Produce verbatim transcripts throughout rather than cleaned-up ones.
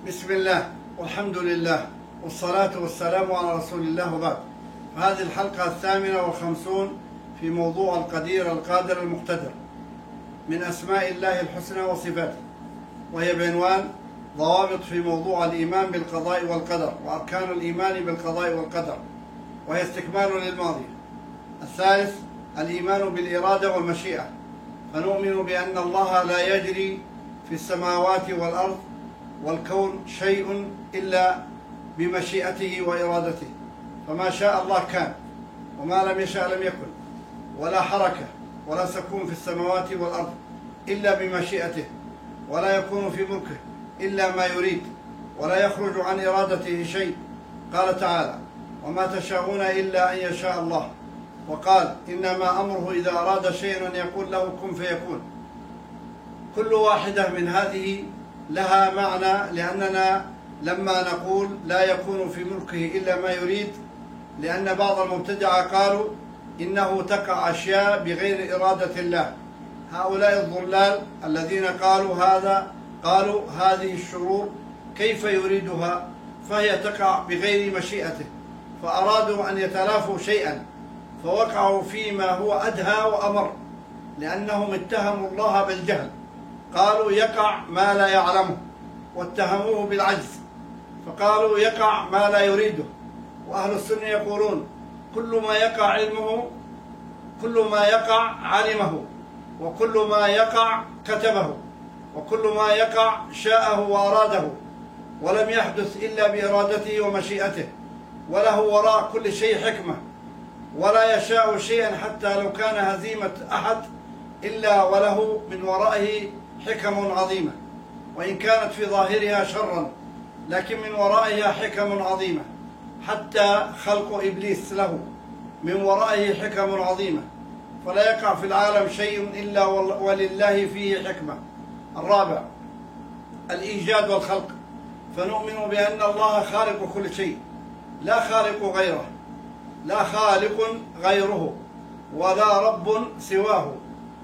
بسم الله والحمد لله والصلاة والسلام على رسول الله وبعد. هذه الحلقة الثامنة والخمسون في موضوع القدير القادر المقتدر من أسماء الله الحسنى وصفاته، وهي بعنوان ضوابط في موضوع الإيمان بالقضاء والقدر وأركان الإيمان بالقضاء والقدر، وهي استكمال للماضي. الثالث الإيمان بالإرادة والمشيئة، فنؤمن بأن الله لا يجري في السماوات والأرض والكون شيء إلا بمشيئته وإرادته، فما شاء الله كان وما لم يشاء لم يكن، ولا حركة ولا سكون في السماوات والأرض إلا بمشيئته، ولا يكون في ملكه إلا ما يريد، ولا يخرج عن إرادته شيء. قال تعالى: وما تشاءون إلا أن يشاء الله. وقال: إنما أمره إذا أراد شيئا أن يقول له كن فيكون. كل واحدة من هذه لها معنى، لأننا لما نقول لا يكون في ملكه إلا ما يريد، لأن بعض المبتدعة قالوا إنه تقع أشياء بغير إرادة الله. هؤلاء الضلال الذين قالوا هذا قالوا هذه الشرور كيف يريدها، فهي تقع بغير مشيئته، فأرادوا أن يتلافوا شيئا فوقعوا فيما هو أدهى وأمر، لأنهم اتهموا الله بالجهل. قالوا يقع ما لا يعلمه، واتهموه بالعجز، فقالوا يقع ما لا يريده. وأهل السنة يقولون كل ما يقع علمه، كل ما يقع علمه، وكل ما يقع كتبه، وكل ما يقع شاءه وأراده، ولم يحدث إلا بإرادته ومشيئته، وله وراء كل شيء حكمة، ولا يشاء شيئا حتى لو كان هزيمة أحد إلا وله من ورائه حكم عظيمة، وإن كانت في ظاهرها شرا لكن من ورائها حكم عظيمة. حتى خلق إبليس له من ورائه حكم عظيمة، فلا يقع في العالم شيء إلا ولله فيه حكمة. الرابع الإيجاد والخلق، فنؤمن بأن الله خالق كل شيء، لا خالق غيره، لا خالق غيره، ولا رب سواه،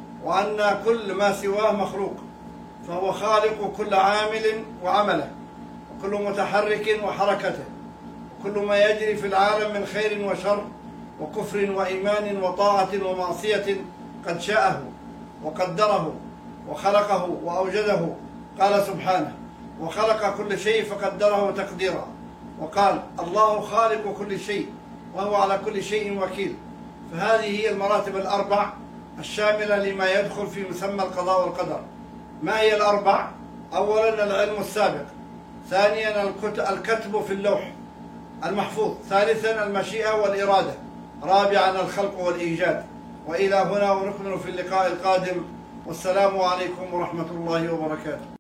وأن كل ما سواه مخلوق، فهو خالق كل عامل وعمله، وكل متحرك وحركته، وكل ما يجري في العالم من خير وشر وكفر وإيمان وطاعة ومعصية قد شاءه وقدره وخلقه وأوجده. قال سبحانه: وخلق كل شيء فقدره تقديرا. وقال: الله خالق كل شيء وهو على كل شيء وكيل. فهذه هي المراتب الأربع الشاملة لما يدخل في مسمى القضاء والقدر. ما هي الأربع؟ أولا العلم السابق، ثانيا الكتب في اللوح المحفوظ، ثالثا المشيئة والإرادة، رابعا الخلق والإيجاد. وإلى هنا ونكمل في اللقاء القادم، والسلام عليكم ورحمة الله وبركاته.